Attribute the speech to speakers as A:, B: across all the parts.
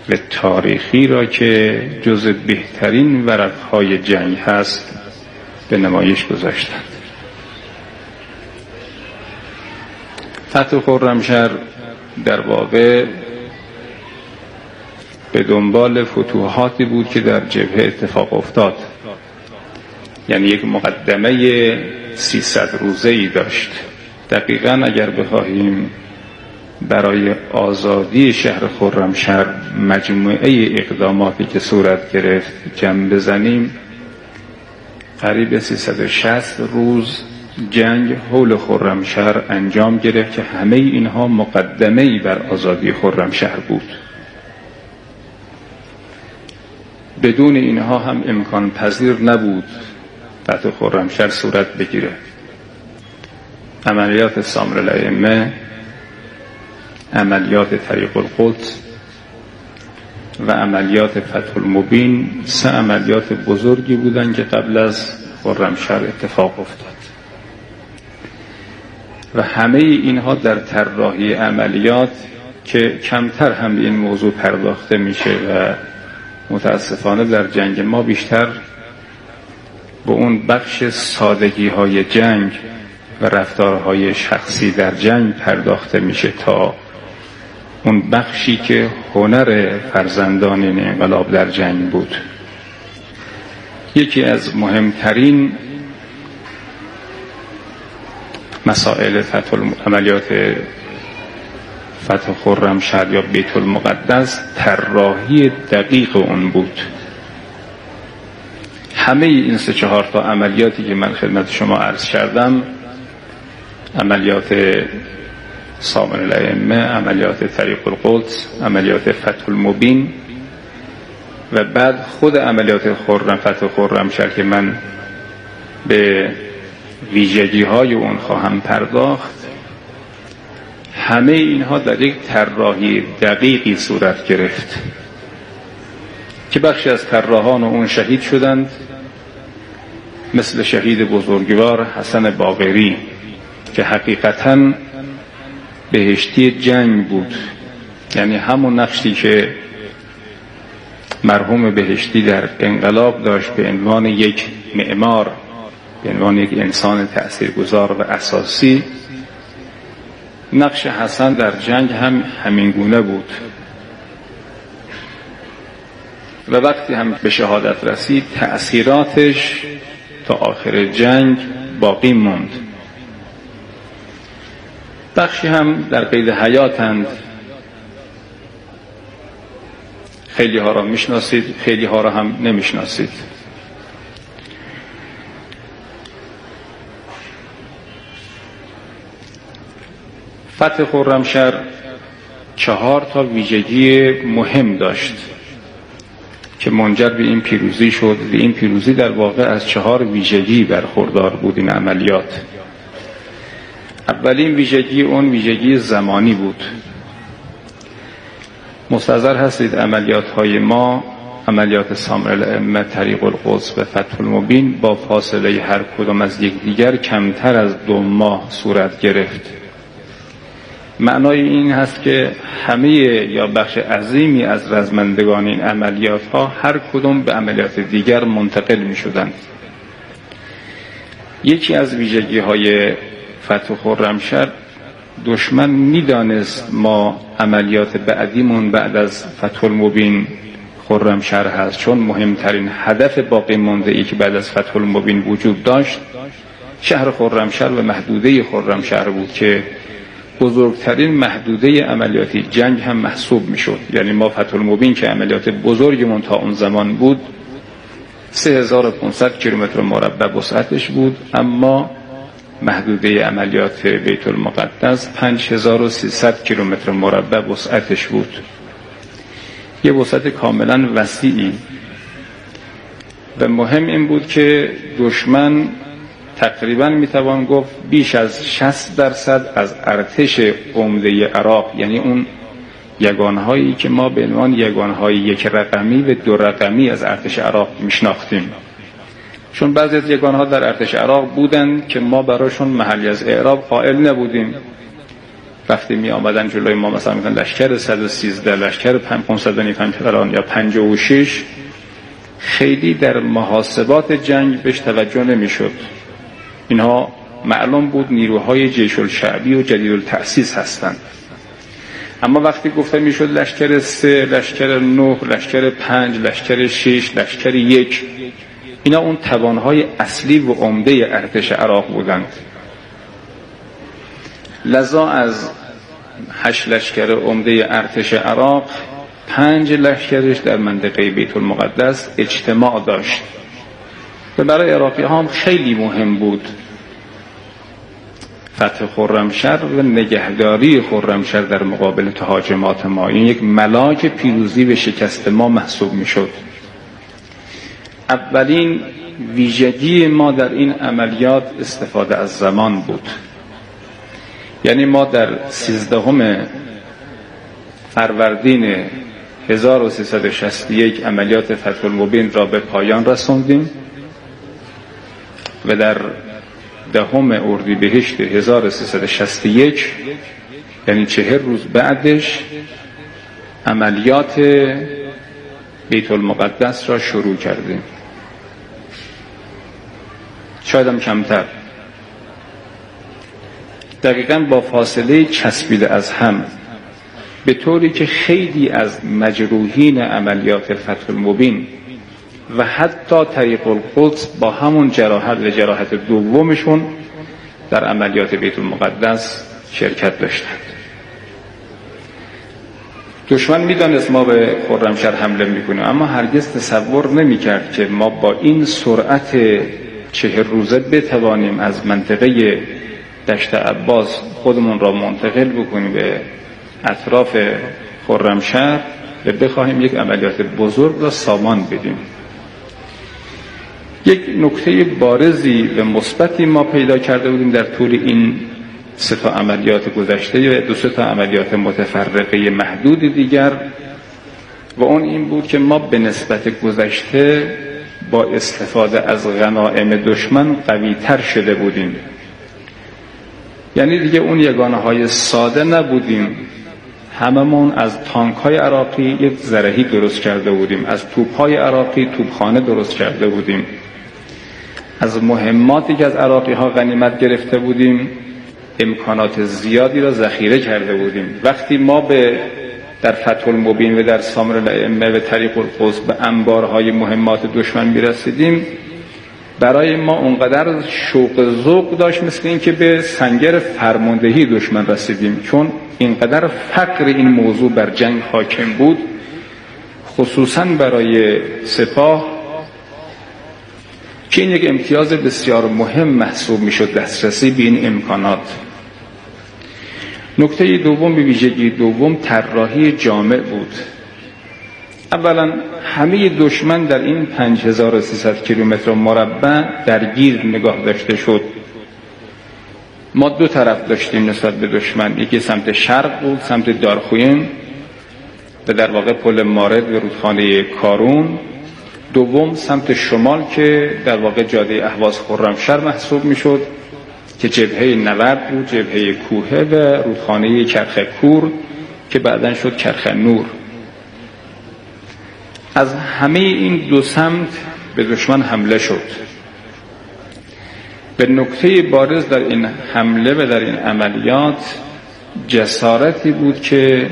A: و تاریخی را که جز بهترین ورقهای جنگ هست به نمایش گذاشتند. فتح خرمشهر در واقع به دنبال فتوحاتی بود که در جبهه اتفاق افتاد، یعنی یک مقدمه 300 روزه‌ای داشت. دقیقاً اگر بخواهیم برای آزادی شهر خرمشهر مجموعه اقداماتی که صورت گرفت جمع بزنیم، قریب 360 روز جنگ حول خرمشهر انجام گرفت که همه اینها مقدمه‌ای بر آزادی خرمشهر بود. بدون اینها هم امکان پذیر نبود فتح خرمشهر صورت بگیره. عملیات سامر الائمه، عملیات طریق القدس و عملیات فتح المبین 3 عملیات بزرگی بودند که قبل از خرمشهر اتفاق افتاد و همه اینها در طراحی عملیات که کمتر هم به این موضوع پرداخته میشه و متاسفانه در جنگ ما بیشتر به اون بخش سادگی های جنگ و رفتارهای شخصی در جنگ پرداخته میشه تا اون بخشی که هنر فرزندان این انقلاب در جنگ بود. یکی از مهمترین مسائل عملیات فتح خرمشهر یا بیت المقدس طراحی دقیق اون بود. همه این 3-4 تا عملیاتی که من خدمت شما عرض کردم، عملیات سامر الائمه، عملیات طریق القدس، عملیات فتح المبین و بعد خود عملیات فتح خرمشهر که من به ویژگی های اون خواهم پرداخت، همه اینها در یک طراحی دقیقی صورت گرفت که بخشی از طراحان اون شهید شدند، مثل شهید بزرگوار حسن باقری که حقیقتاً بهشتی جنگ بود، یعنی همون نقشی که مرحوم بهشتی در انقلاب داشت به عنوان یک معمار، به عنوان یک انسان تأثیرگذار و اساسی، نقش حسن در جنگ هم همین گونه بود و وقتی هم به شهادت رسید تأثیراتش تا آخر جنگ باقی موند. بخشی هم در قید حیاتند، خیلی ها را میشناسید، خیلی ها را هم نمیشناسید. فتح خرمشهر 4 تا ویژگی مهم داشت که منجر به این پیروزی شد و این پیروزی در واقع از 4 ویژگی برخوردار بود این عملیات. اولین ویژگی اون ویژگی زمانی بود. مستحضر هستید عملیات های ما، عملیات سامر الائمه، طریق القدس و فتح المبین با فاصله هر کدام از یکدیگر کمتر از 2 ماه صورت گرفت. معنای این هست که همه یا بخش عظیمی از رزمندگان این عملیات ها هر کدام به عملیات دیگر منتقل می شدند. یکی از ویژگی های فتح خرمشهر، دشمن میدانست ما عملیات بعدیمون بعد از فتح المبین خرمشهر هست، چون مهمترین هدف باقی مانده ای که بعد از فتح المبین وجود داشت شهر خرمشهر و محدوده خرمشهر بود که بزرگترین محدوده عملیاتی جنگ هم محسوب میشد. یعنی ما فتح المبین که عملیات بزرگمون تا اون زمان بود 3500 کیلومتر مربع وسعتش بود، اما محدوده عملیات بیت المقدس 5300 کیلومتر مربع وسعتش بود. یه وسعت کاملا وسیعی و مهم این بود که دشمن تقریبا میتوان گفت بیش از 60% از ارتش عمده عراق، یعنی اون یگانهایی که ما به عنوان یگانهای 1 رقمی و 2 رقمی از ارتش عراق میشناختیم، چون بعضی از یگانها در ارتش عراق بودند که ما براشون محلی از اعراب قائل نبودیم، وقتی می آمدن جلوی ما مثلا میگن لشکر 113 لشکر 595 فلان یا 56 خیلی در محاسبات جنگ بهش توجه نمیشد. اینها معلوم بود نیروهای جیش الشعبی و جدید التأسیس هستند. اما وقتی گفته میشد لشکر 3 لشکر 9 لشکر 5 لشکر 6 لشکر 1، اینا اون توانهای اصلی و عمده ارتش عراق بودند. لذا از 8 لشکر عمده ارتش عراق 5 لشکرش در منطقه بیت المقدس اجتماع داشت و برای عراقی ها هم خیلی مهم بود فتح خرمشهر و نگهداری خرمشهر در مقابل تهاجمات ما. این یک ملاک پیروزی به شکست ما محسوب می شد. اولین ویژگی ما در این عملیات استفاده از زمان بود. یعنی ما در 13 فروردین 1361 عملیات فتح المبین را به پایان رساندیم و در 10 اردیبهشت 1361 یعنی 40 روز بعدش عملیات بیت المقدس را شروع کردیم. شاید هم کمتر، دقیقاً با فاصله چسبیده از هم، به طوری که خیلی از مجروحین عملیات فتح المبین و حتی طریق القدس با همون جراحت و جراحت دومشون در عملیات بیت المقدس شرکت داشتند. دشمن میدانست ما به خرمشهر حمله میکنیم، اما هرگز تصور نمیکرد که ما با این سرعت 40 روزه بتوانیم از منطقه دشت عباس خودمون را منتقل بکنیم به اطراف خرمشهر و بخواهیم یک عملیات بزرگ را سامان بدیم. یک نکته بارزی و مثبتی ما پیدا کرده بودیم در طول این 3 عملیات گذشته و 2 عملیات متفرقه محدود دیگر، و اون این بود که ما به نسبت گذشته با استفاده از غنایم دشمن قوی تر شده بودیم. یعنی دیگه اون یگانه های ساده نبودیم، هممون از تانک های عراقی یک زرهی درست کرده بودیم، از توپ های عراقی توپخانه درست کرده بودیم، از مهماتی که از عراقی ها غنیمت گرفته بودیم امکانات زیادی را ذخیره کرده بودیم. وقتی ما در فتح المبین و در سامر الائمه و طریق القدس به انبارهای مهمات دشمن میرسیدیم، برای ما اونقدر شوق ذوق داشت مثل این که به سنگر فرماندهی دشمن رسیدیم، چون اینقدر فقر این موضوع بر جنگ حاکم بود، خصوصا برای سپاه، که این یک امتیاز بسیار مهم محسوب میشد دسترسی به این امکانات. نکته دوم، به ویژگی دوم، طراحی جامع بود. اولا همه دشمن در این 5300 کیلومتر مربع درگیر نگاه داشته شد. ما 2 طرف داشتیم نسبت به دشمن، یکی سمت شرق بود، سمت دارخوین و در واقع پل مارد و رودخانه کارون. دوم سمت شمال که در واقع جاده اهواز خرمشهر محسوب میشد که جبهه نورد بود، جبهه کوهه و رودخانه کرخ کور که بعداً شد کرخ نور. از همه این 2 سمت به دشمن حمله شد. به نکته بارز در این حمله و در این عملیات جسارتی بود که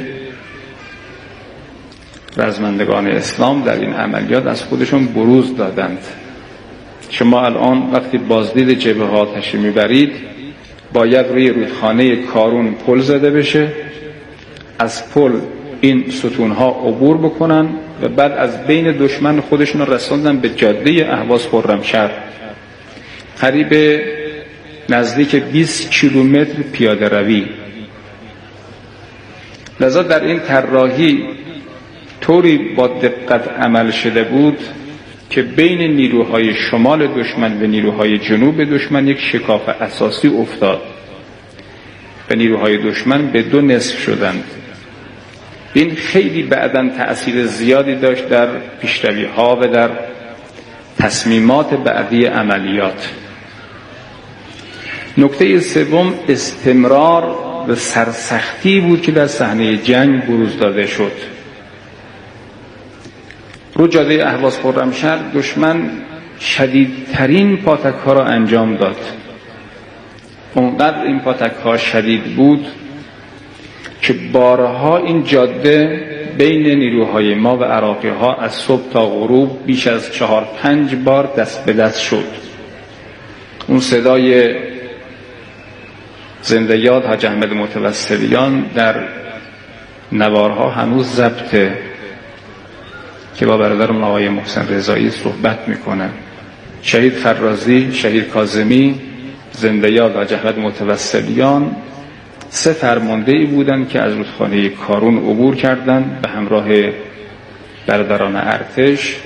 A: رزمندگان اسلام در این عملیات از خودشون بروز دادند. شما الان وقتی بازدید جبهه ها آتش میبرید، باید روی رودخانه کارون پل زده بشه، از پل این ستونها عبور بکنن و بعد از بین دشمن خودشون رسوندن به جاده اهواز خرمشهر، قریب نزدیک 20 کیلومتر پیاده روی. لذا در این طراحی طوری با دقت عمل شده بود که بین نیروهای شمال دشمن و نیروهای جنوب دشمن یک شکاف اساسی افتاد و نیروهای دشمن به 2 نصف شدند. این خیلی بعداً تأثیر زیادی داشت در پیشروی ها و در تصمیمات بعدی عملیات. نکته سوم، استمرار و سرسختی بود که در صحنه جنگ بروز داده شد. رو جاده اهواز خرمشهر دشمن شدیدترین پاتک‌ها را انجام داد. اونقدر این پاتک‌ها شدید بود که بارها این جاده بین نیروهای ما و عراقی‌ها از صبح تا غروب بیش از 4-5 بار دست به دست شد. اون صدای زنده یاد حاج احمد متوسلیان در نوارها هنوز ضبطه که با برادرم آقای محسن رضایی صحبت میکنه. شهید فرازی، شهید کاظمی، زنده یاد حاج احمد متوسلیان 3 فرمانده‌ای بودند که از رودخانه کارون عبور کردند به همراه برادران ارتش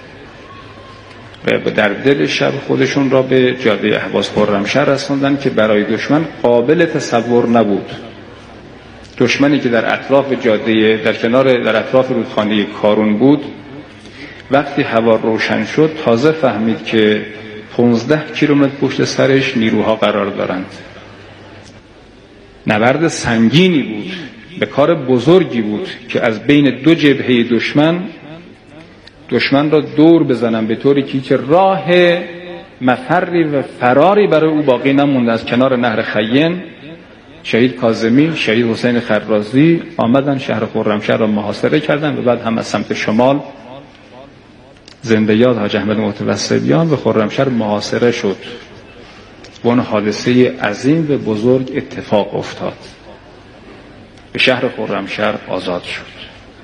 A: و در دل شب خودشون را به جاده اهواز خرمشهر رساندند که برای دشمن قابل تصور نبود. دشمنی که در اطراف جاده در اطراف رودخانه کارون بود، وقتی هوا روشن شد تازه فهمید که 15 کیلومتر پشت سرش نیروها قرار دارند. نبرد سنگینی بود، به کار بزرگی بود که از بین 2 جبهه دشمن را دور بزنن به طوری که هیچ راه مفری و فراری برای او باقی نمونده. از کنار نهر خیین شهید کاظمی، شهید حسین خرازی آمدن شهر خرمشهر را محاصره کردند و بعد هم از سمت شمال زنده یاد حاج احمد متوسلیان به خرمشهر محاصره شد و اون حادثه عظیم و بزرگ اتفاق افتاد. به شهر خرمشهر آزاد شد.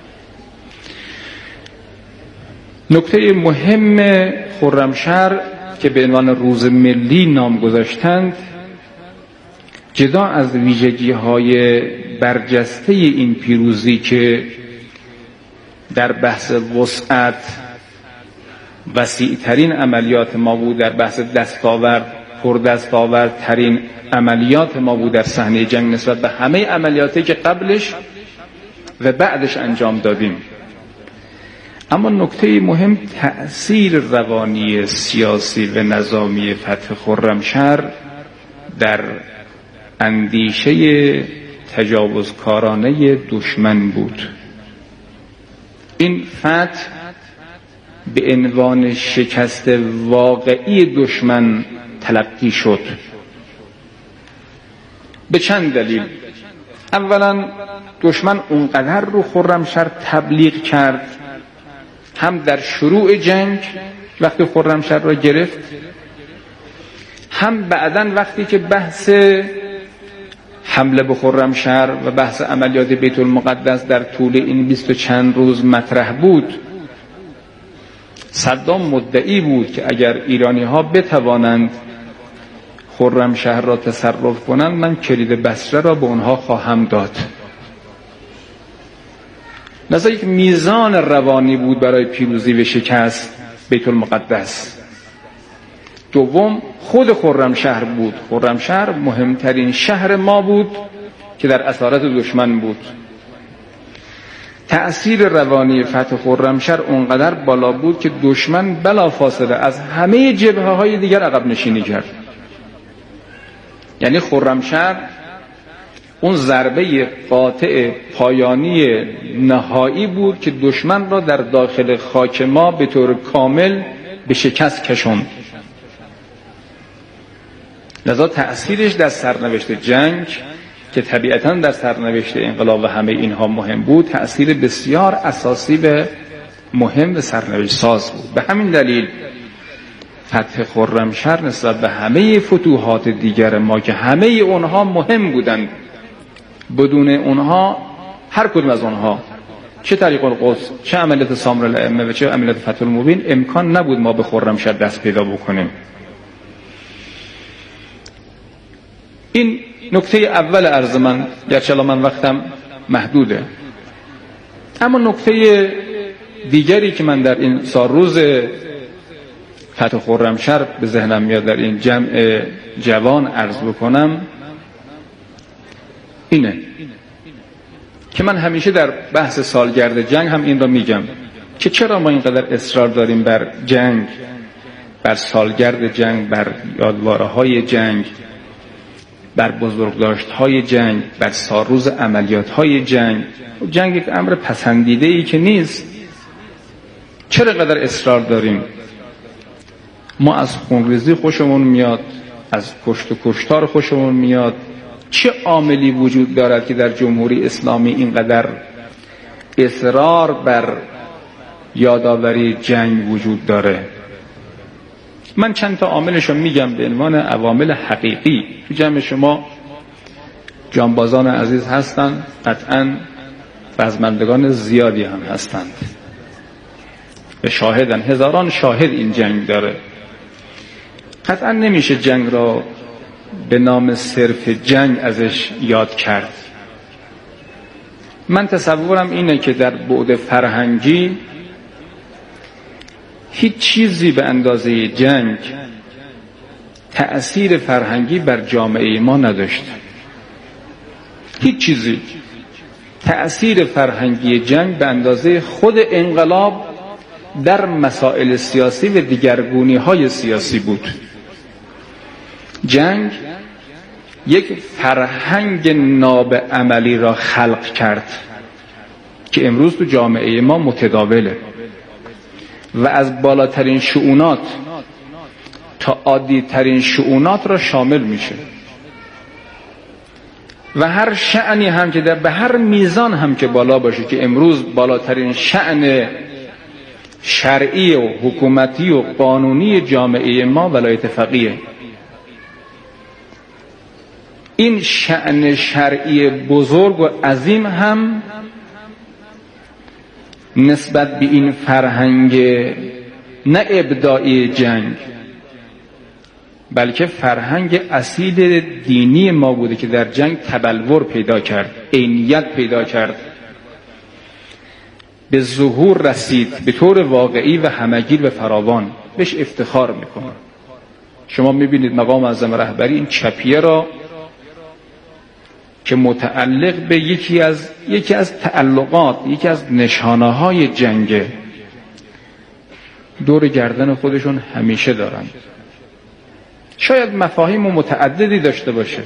A: نکته مهم خرمشهر که به عنوان روز ملی نام گذاشتند، جدا از ویژگی‌های برجسته این پیروزی که در بحث وسعت وسیع‌ترین عملیات ما بود، در بحث پردستاوردترین عملیات ما بود در صحنه جنگ نسبت به همه عملیاتی که قبلش و بعدش انجام دادیم، اما نکته مهم تأثیر روانی سیاسی و نظامی فتح خرمشهر در اندیشه تجاوزکارانه دشمن بود. این فتح به عنوان شکست واقعی دشمن تلقی شد به چند دلیل. اولا دشمن اونقدر رو خرمشهر تبلیغ کرد، هم در شروع جنگ وقتی خرمشهر را گرفت، هم بعداً وقتی که بحث حمله به خرمشهر و بحث عملیات بیت المقدس در طول این 20 و چند روز مطرح بود. صدام مدعی بود که اگر ایرانی ها بتوانند خرمشهر را تصرف کنند، من کلید بصره را به اونها خواهم داد. لذا یک میزان روانی بود برای پیروزی و شکست بیت المقدس. دوم خود خرمشهر بود. خرمشهر مهمترین شهر ما بود که در اسارت دشمن بود. تأثیر روانی فتح خرمشهر اونقدر بالا بود که دشمن بلافاصله از همه جبهه‌های دیگر عقب نشینی کرد. یعنی خرمشهر اون ضربه قاطع پایانی نهایی بود که دشمن را در داخل خاک ما به طور کامل به شکست کشوند. لذا تأثیرش در سرنوشت جنگ که طبیعتاً در سرنوشت انقلاب و همه اینها مهم بود، تأثیر بسیار اساسی به مهم و سرنوشت ساز بود. به همین دلیل فتح خرمشهر نسبت به همه فتوحات دیگر ما که همه اونها مهم بودند، بدون اونها هر کدوم از اونها چه طریق القدس، چه عملیات سامر الائمه و چه عملیات فتح المبین، امکان نبود ما به خرمشهر دست پیدا بکنیم. این نکته اول عرض من، گرچه من وقتم محدوده. اما نکته دیگری که من در این روز فتح خرمشهر به ذهنم میاد در این جمع جوان عرض بکنم اینه که من همیشه در بحث سالگرد جنگ هم این را میگم که چرا ما اینقدر اصرار داریم بر جنگ، بر سالگرد جنگ، بر یادواره‌های جنگ. بر بزرگداشت‌های جنگ، بر سالروز عملیات‌های جنگ. جنگ یک امر پسندیده‌ای که نیست. چرا قدر اصرار داریم؟ ما از خونریزی خوشمون میاد، از کشت و کشتار خوشمون میاد. چه عاملی وجود دارد که در جمهوری اسلامی اینقدر اصرار بر یادآوری جنگ وجود داره؟ من چند تا عاملش رو میگم به عنوان عوامل حقیقی. تو جمع شما جانبازان عزیز هستند، قطعاً رزمندگان زیادی هم هستند، به شاهدن، هزاران شاهد این جنگ داره. قطعاً نمیشه جنگ را به نام صرف جنگ ازش یاد کرد. من تصورم اینه که در بعد فرهنگی هیچ چیزی به اندازه جنگ تأثیر فرهنگی بر جامعه ما نداشت. هیچ چیزی. تأثیر فرهنگی جنگ به اندازه خود انقلاب در مسائل سیاسی و دیگرگونی‌های سیاسی بود. جنگ یک فرهنگ ناب عملی را خلق کرد که امروز تو جامعه ما متداوله و از بالاترین شؤونات تا عادی‌ترین شؤونات را شامل میشه و هر شأنی هم که به هر میزان هم که بالا باشه، که امروز بالاترین شأن شرعی و حکومتی و قانونی جامعه ما ولایت فقیه. این شأن شرعی بزرگ و عظیم هم نسبت به این فرهنگ نه ابداعی جنگ، بلکه فرهنگ اصیل دینی ما بوده که در جنگ تبلور پیدا کرد، عینیت پیدا کرد، به ظهور رسید به طور واقعی و همگیر و فراوان. بهش افتخار میکنم. شما میبینید مقام اعظم رهبری این چپیه را که متعلق به یکی از تعلقات، یکی از نشانه‌های جنگ، دور گردن خودشون همیشه دارن. شاید مفاهیم متعددی داشته باشه،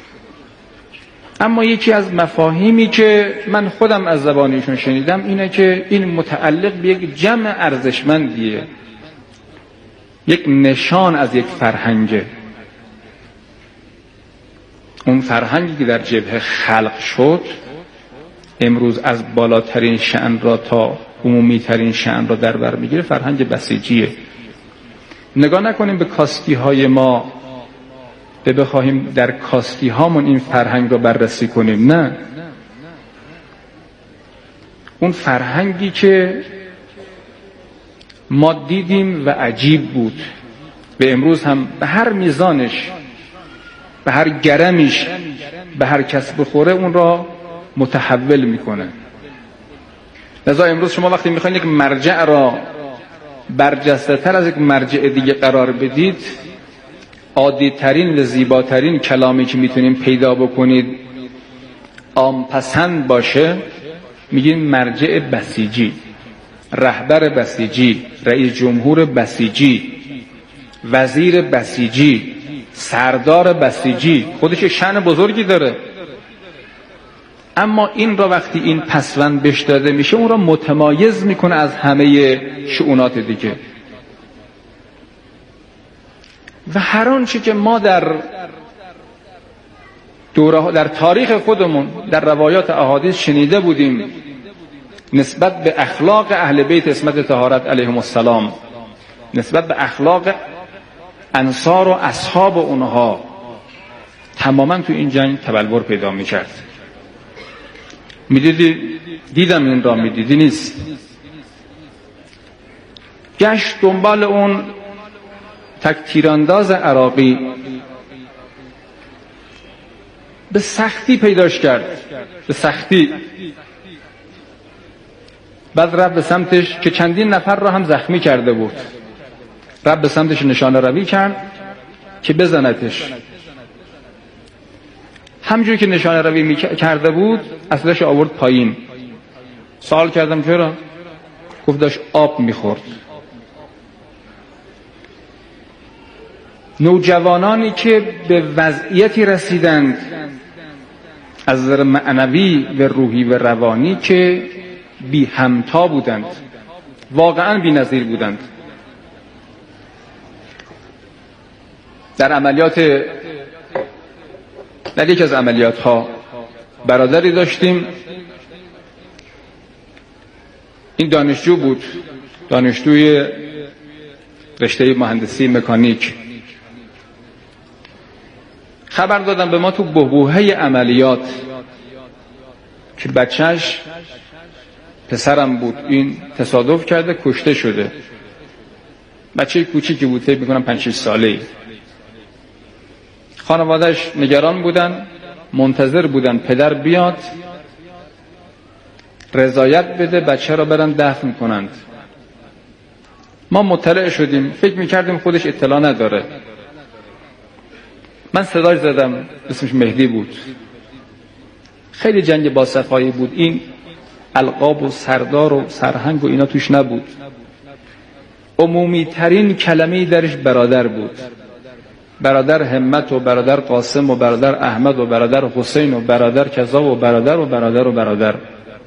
A: اما یکی از مفاهیمی که من خودم از زبانشون شنیدم اینه که این متعلق به یک جمع ارزشمندیه، یک نشان از یک فرهنگه. اون فرهنگی که در جبهه خلق شد امروز از بالاترین شأن را تا عمومی ترین شأن را در بر میگیره، فرهنگ بسیجیه. نگاه نکنیم به کاستی های ما بخواهیم در کاستی هامون این فرهنگ را بررسی کنیم، نه. اون فرهنگی که ما دیدیم و عجیب بود به امروز هم به هر میزانش، به هر گرمیش، به هر کس بخوره اون را متحول میکنه. لذا امروز شما وقتی میخواین یک مرجع را برجسته تر از یک مرجع دیگه قرار بدید، عادی ترین و زیباترین کلامی که میتونید پیدا بکنید عام پسند باشه، میگین مرجع بسیجی، رهبر بسیجی، رئیس جمهور بسیجی، وزیر بسیجی، سردار بسیجی. خودش شأن بزرگی داره، اما این را وقتی این پسوند بهش داده میشه اون را متمایز میکنه از همه شؤونات دیگه. و هر آنچه که ما در تاریخ خودمون در روایات احادیث شنیده بودیم نسبت به اخلاق اهل بیت عصمت طهارت علیهم السلام، نسبت به اخلاق انصار و اصحاب اونها، تماما تو این جنگ تبلور پیدا میکرد. دیدم این را، میدیدی نیست. گشت دنبال اون تک تیرانداز عراقی، به سختی پیداش کرد، به سختی. بعد رفت به سمتش که چندین نفر را هم زخمی کرده بود، رفت به سمتش نشانه روی کرد که بزنتش. همجوری که نشانه روی کرده بود اصلش آورد پایین. سوال کردم چرا؟ گفت داشت آب میخورد. نوجوانانی که به وضعیتی رسیدند از نظر معنوی و روحی و روانی که بی همتا بودند، واقعا بی نظیر بودند. در یکی از عملیات ها برادری داشتیم، این دانشجو بود، دانشجوی رشته مهندسی مکانیک. خبر دادن به ما تو بحبوحه عملیات که بچهش پسرم بود، این تصادف کرده کشته شده. بچه کوچیکی بود، فکر می‌کنم 5-6 ساله‌ای. خانواده‌اش نگران بودن، منتظر بودن پدر بیاد رضایت بده بچه را برن دفن کنند. ما مطلع شدیم، فکر می‌کردیم خودش اطلاع نداره. من صداش زدم، اسمش مهدی بود. خیلی جنگ با صفایی بود، این القاب و سردار و سرهنگ و اینا توش نبود. عمومی ترین کلمه‌ای درش برادر بود. برادر همت و برادر قاسم و برادر احمد و برادر حسین و برادر کذا و برادر و برادر و برادر.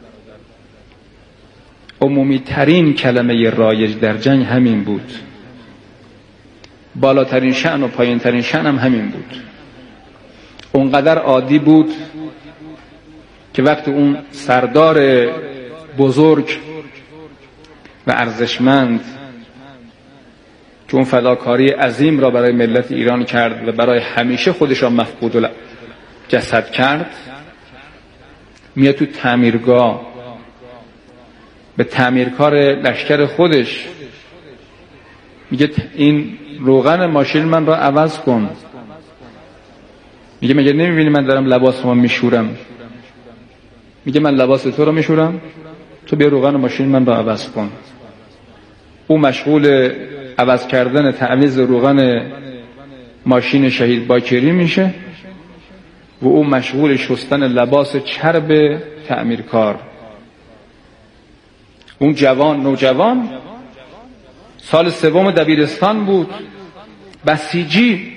A: عمومی ترین کلمه رایج در جنگ همین بود. بالاترین شأن و پایین ترین شأن هم همین بود. اونقدر عادی بود که وقتی اون سردار بزرگ و ارزشمند که اون فداکاری عظیم را برای ملت ایران کرد و برای همیشه خودش را مفقود جسد کرد، میاد تو تعمیرگاه به تعمیرکار لشکر خودش میگه این روغن ماشین من را عوض کن. میگه مگه نمیبینی من دارم لباسمو میشورم؟ میگه من لباس تو رو میشورم، تو بیا روغن ماشین من را عوض کن. او مشغول عوض کردن تعویض روغن ماشین شهید باکری میشه و او مشغول شستن لباس چرب تعمیرکار. اون نوجوان سال 3 دبیرستان بود، بسیجی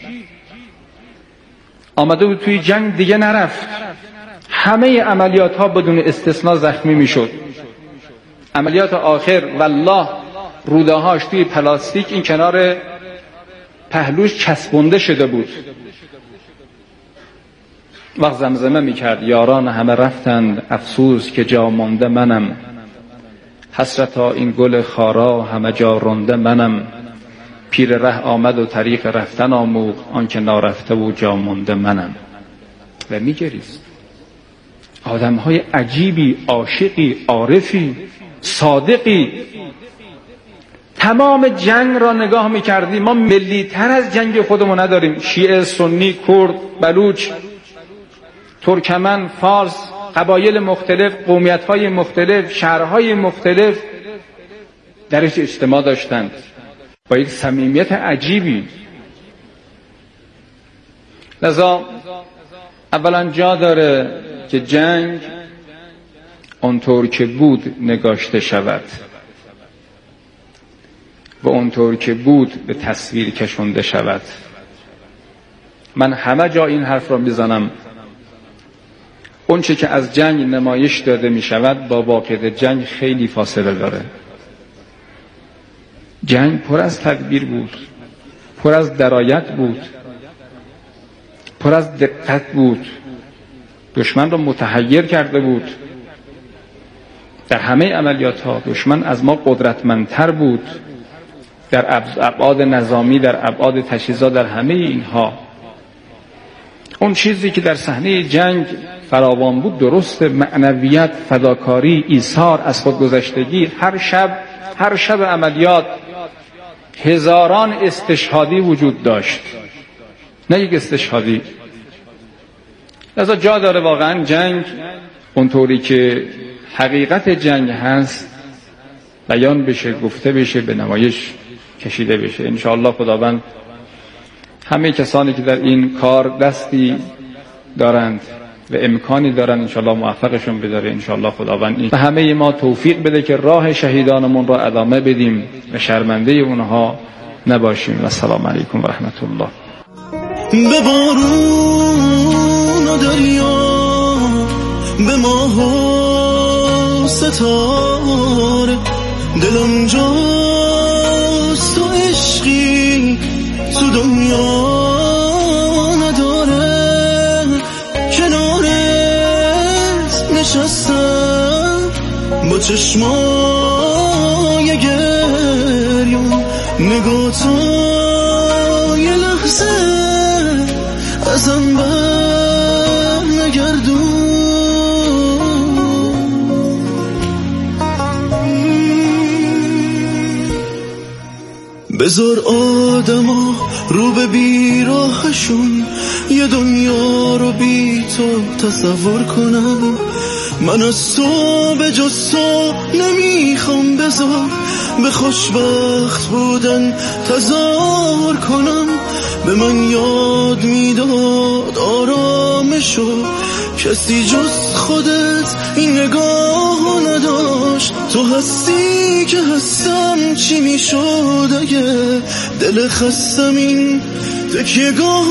A: آمده بود توی جنگ، دیگه نرفت. همه عملیات ها بدون استثناء زخمی میشد. عملیات آخر والله روده هاش توی پلاستیک این کنار پهلوش چسبونده شده بود. وقت زمزمه میکرد یاران همه رفتند، افسوس که جا مانده منم. حسرتا این گل خارا همه جا رنده منم. پیر ره آمد و طریق رفتن آموخت، آنکه نارفته و جا مانده منم. و میگریست. آدم‌های عجیبی، عاشقی، عارفی، صادقی. تمام جنگ را نگاه میکردیم، ما ملی‌تر از جنگ خودمون نداریم. شیعه، سنی، کرد، بلوچ، ترکمن، فارس، قبایل مختلف، قومیت‌های مختلف، شهرهای مختلف درش اجتماع داشتند با یک صمیمیت عجیبی. لذا اولا جا داره که جنگ اونطور که بود نگاشته شود و اونطور که بود به تصویر کشونده شود. من همه جا این حرف را میزنم، اون چه که از جنگ نمایش داده می شود با واقعیت جنگ خیلی فاصله داره. جنگ پر از تدبیر بود، پر از درایت بود، پر از دقت بود. دشمن را متحیر کرده بود. در همه عملیات ها دشمن از ما قدرتمندتر بود، در ابعاد نظامی، در ابعاد تجهیزات، در همه اینها. اون چیزی که در صحنه جنگ فراوان بود درست، معنویت، فداکاری، ایثار، از خودگذشتگی. هر شب عملیات هزاران استشهادی وجود داشت، نه یک استشهادی. لذا جا داره واقعا جنگ اونطوری که حقیقت جنگ هست بیان بشه، گفته بشه، به نمایش کشیده بشه. انشاءالله خداوند همه کسانی که در این کار دستی دارند و امکانی دارند انشاءالله موفقشون بداره. انشاءالله خداوند و همه ما توفیق بده که راه شهیدانمون را ادامه بدیم و شرمنده اونها نباشیم. و السلام علیکم و رحمت الله.
B: به بارون و دریا، به ماه و ستاره، دلم جاست و عشقی تو دنیا نداره. کنارت نشستم با چشمای گریون، نگاه تو یه لحظه ازم بر نگردون. بذار آدما رو به بیراهشون یه دنیا رو بی تو تصور کنم. من از تو به جز تو نمیخوام، بذار به خوشبخت بودن تظاهر کنم. به من یاد میداد آرامشو، کسی جز خودت این نگاه نداشت. تو هستی که هستم، چی میشد اگه دل خستم این تکیه‌گاه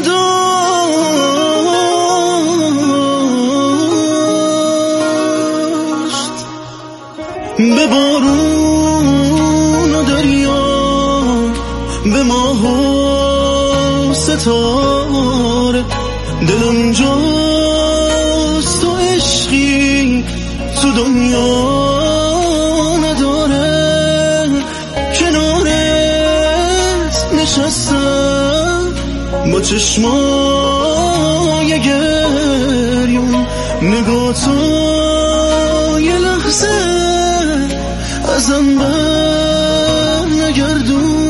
B: نداشت. به بارون و دریا، به ماه و ستاره، دلم جاست و عشقی تو دنیا نداره. کنارت نشستم با چشمای گریون، نگاه تو یه لحظه ازم بر نگردون.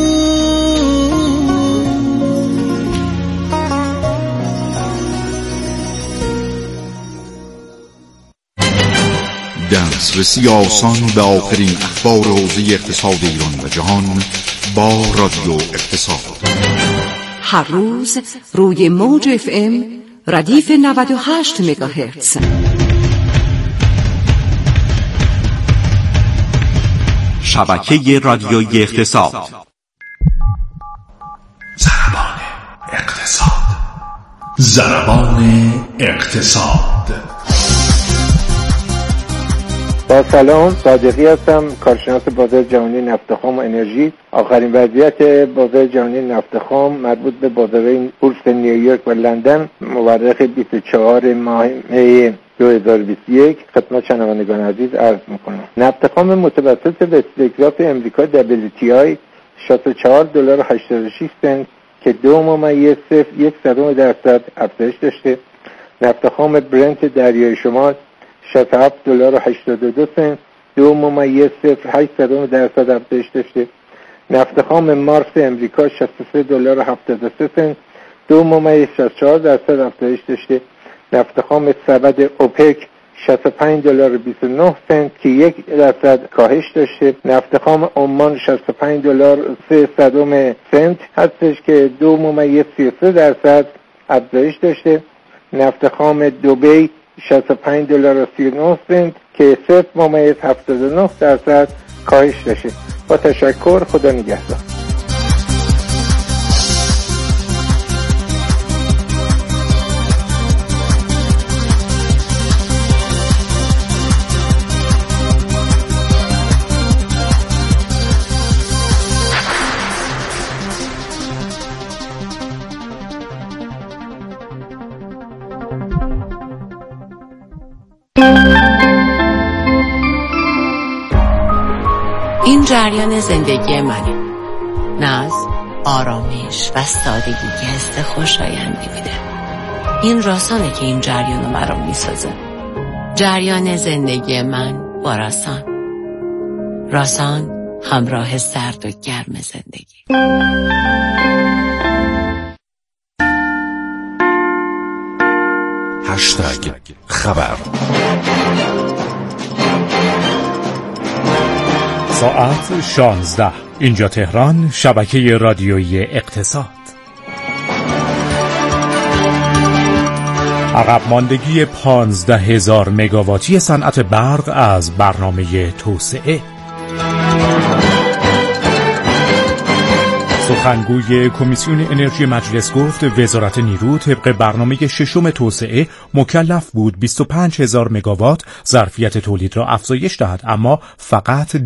C: دسترسی آسان به آخرین اخبار حوزه اقتصاد ایران و جهان با رادیو اقتصاد.
D: هر روز روی موج FM ردیف 98 مگاهرتز.
E: شبکه رادیویی اقتصاد.
C: ضربان اقتصاد. ضربان اقتصاد.
F: با سلام، صادقی هستم، کارشناس بازار جهانی نفت خام و انرژی. آخرین وضعیت بازار جهانی نفت خام مربوط به بازارهای بورس نیویورک و لندن مورخ 24 ماه می 2021 خدمت شنوندگان عزیز عرض میکنم. نفت خام متوسط وستگراف امریکا WTI 64 دلار و 86 سنت که 2.01% افزایش داشته. نفت خام برنت دریای شمال 67 دلار و 82 سنت 2.08% افزایش داشته. نفت خام مارس امریکا 63 دلار و 73 سنت 2.64% افزایش داشته. نفت خام سبد اوپک 65 دلار و 29 سنت که 1% کاهش داشته. نفت خام عمان 65 دلار و 3 سنت هستش که 2.33% افزایش داشته. نفت خام دبی 65 دلار و 39 سنت که 0.79% کاهش داشته. با تشکر، خدا نگهدار.
G: این جریان زندگی منه. ناز، آرامش و سادگی که حس خوشایندی میده. این راسانه که این جریان رو برام میسازه. جریان زندگی من با راسان. راسان، همراه سرد و گرم زندگی.
C: هشتگ خبر.
H: ساعت 16. اینجا تهران، شبکه رادیویی اقتصاد. عقب ماندگی 15,000 مگاواتی صنعت برق از برنامه توسعه. سخنگوی کمیسیون انرژی مجلس گفت وزارت نیرو طبق برنامه ششم توسعه مکلف بود 25,000 مگاوات ظرفیت تولید را افزایش دهد، اما فقط